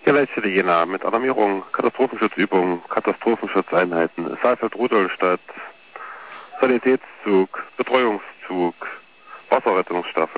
Ja, welche Jena mit Alarmierung, Katastrophenschutzübungen, Katastrophenschutzeinheiten, Saalfeld-Rudolstadt, Sanitätszug, Betreuungszug, Wasserrettungsstaffel.